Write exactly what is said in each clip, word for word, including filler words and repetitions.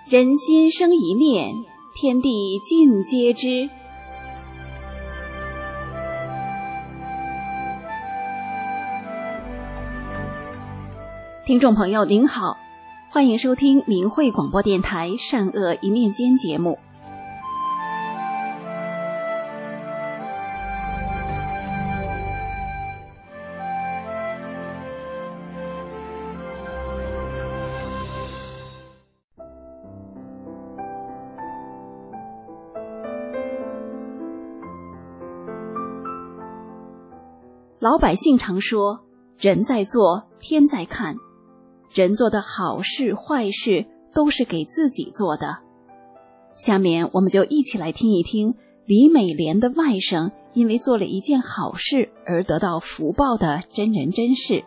人心生一念，天地尽皆知。听众朋友您好，欢迎收听明慧广播电台善恶一念间节目。老百姓常说，人在做，天在看。人做的好事坏事都是给自己做的。下面我们就一起来听一听李美莲的外甥因为做了一件好事而得到福报的真人真事。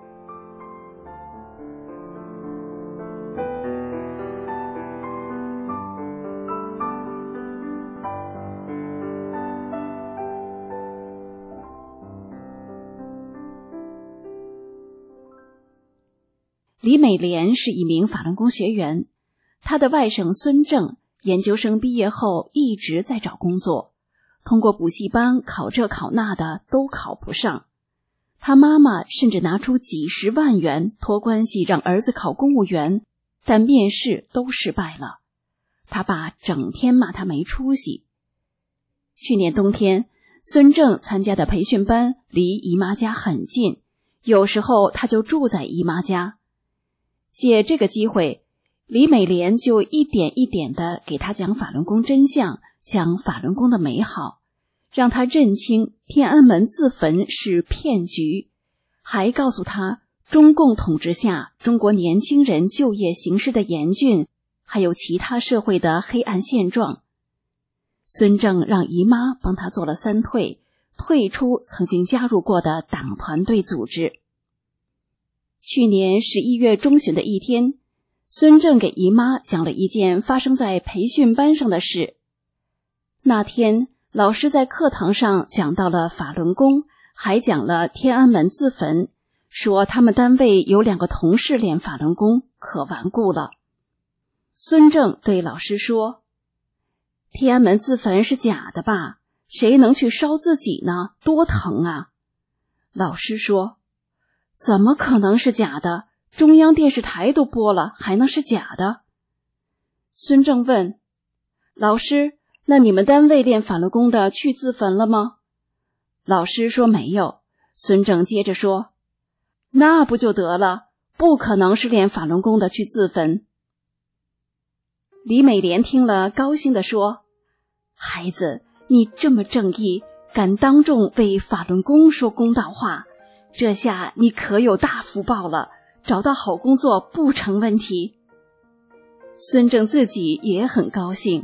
李美莲是一名法轮功学员，她的外甥孙正研究生毕业后一直在找工作，通过补习班考这考那的都考不上。他妈妈甚至拿出几十万元托关系让儿子考公务员，但面试都失败了。他爸整天骂他没出息。去年冬天，孙正参加的培训班离姨妈家很近，有时候他就住在姨妈家。借这个机会，李美莲就一点一点地给他讲法轮功真相，讲法轮功的美好，让他认清天安门自焚是骗局，还告诉他中共统治下中国年轻人就业形势的严峻，还有其他社会的黑暗现状。孙正让姨妈帮他做了三退，退出曾经加入过的党团队组织。去年十一月中旬的一天，孙正给姨妈讲了一件发生在培训班上的事。那天，老师在课堂上讲到了法轮功，还讲了天安门自焚，说他们单位有两个同事练法轮功，可顽固了。孙正对老师说：“天安门自焚是假的吧？谁能去烧自己呢？多疼啊！”老师说：“怎么可能是假的？中央电视台都播了，还能是假的？”孙正问：“老师，那你们单位练法轮功的去自焚了吗？”老师说没有。孙正接着说：“那不就得了，不可能是练法轮功的去自焚。”李美莲听了高兴地说：“孩子，你这么正义，敢当众为法轮功说公道话，这下你可有大福报了，找到好工作不成问题。”孙正自己也很高兴。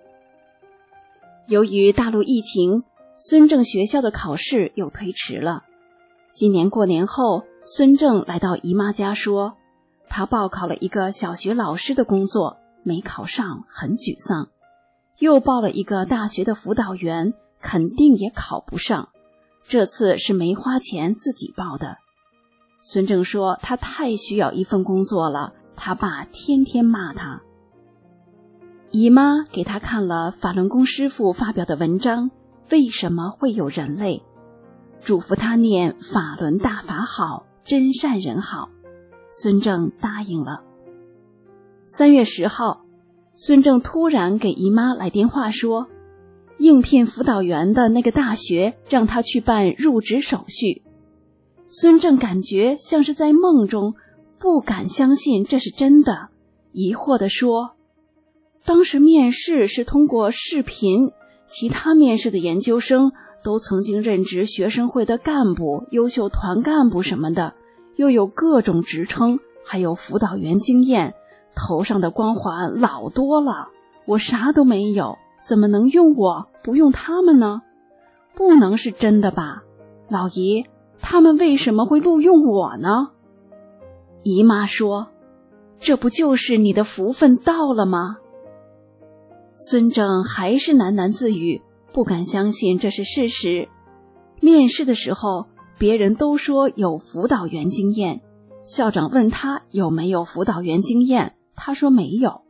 由于大陆疫情，孙正学校的考试又推迟了。今年过年后，孙正来到姨妈家说，他报考了一个小学老师的工作，没考上，很沮丧。又报了一个大学的辅导员，肯定也考不上。这次是没花钱自己报的。孙正说他太需要一份工作了，他爸天天骂他。姨妈给他看了法轮功师父发表的文章，为什么会有人类，嘱咐他念法轮大法好，真善人好。孙正答应了。三月十号，孙正突然给姨妈来电话说，应聘辅导员的那个大学让他去办入职手续。孙正感觉像是在梦中，不敢相信这是真的，疑惑地说，当时面试是通过视频，其他面试的研究生都曾经任职学生会的干部、优秀团干部什么的，又有各种职称，还有辅导员经验，头上的光环老多了，我啥都没有，怎么能用我，不用他们呢？不能是真的吧？老姨，他们为什么会录用我呢？姨妈说，这不就是你的福分到了吗？孙正还是喃喃自语，不敢相信这是事实。面试的时候，别人都说有辅导员经验，校长问他有没有辅导员经验，他说没有。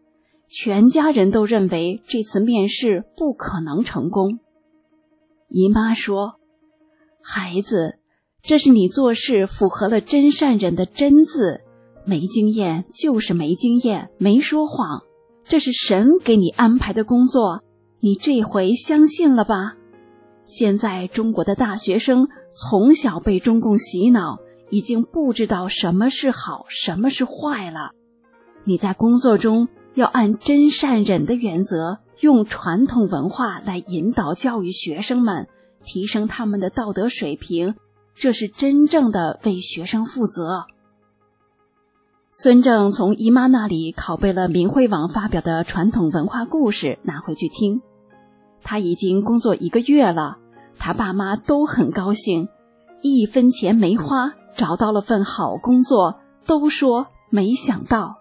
全家人都认为这次面试不可能成功。姨妈说，孩子，这是你做事符合了真善忍的真字，没经验就是没经验，没说谎，这是神给你安排的工作，你这回相信了吧？现在中国的大学生从小被中共洗脑，已经不知道什么是好，什么是坏了。你在工作中要按真善忍的原则，用传统文化来引导教育学生们，提升他们的道德水平，这是真正的为学生负责。孙正从姨妈那里拷贝了明慧网发表的传统文化故事，拿回去听。他已经工作一个月了，他爸妈都很高兴，一分钱没花，找到了份好工作，都说没想到。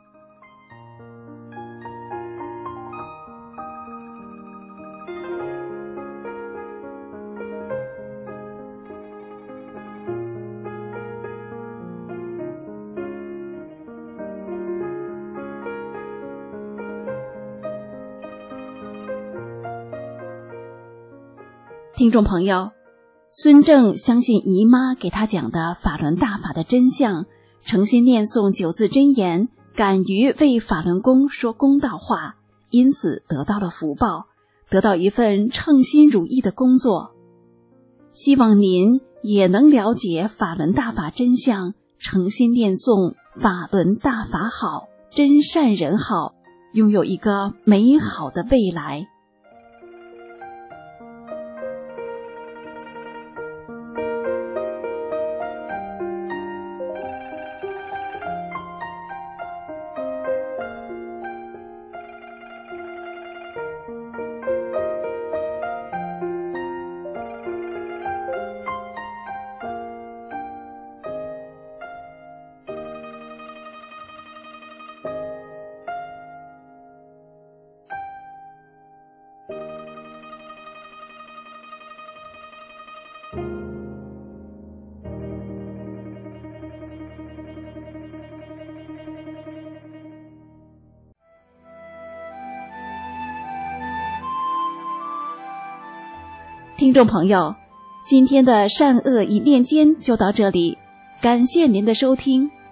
听众朋友，孙正相信姨妈给他讲的法轮大法的真相，诚心念诵九字真言，敢于为法轮功说公道话，因此得到了福报，得到一份称心如意的工作。希望您也能了解法轮大法真相，诚心念诵法轮大法好，真善人好，拥有一个美好的未来。听众朋友，今天的善恶一念间就到这里，感谢您的收听。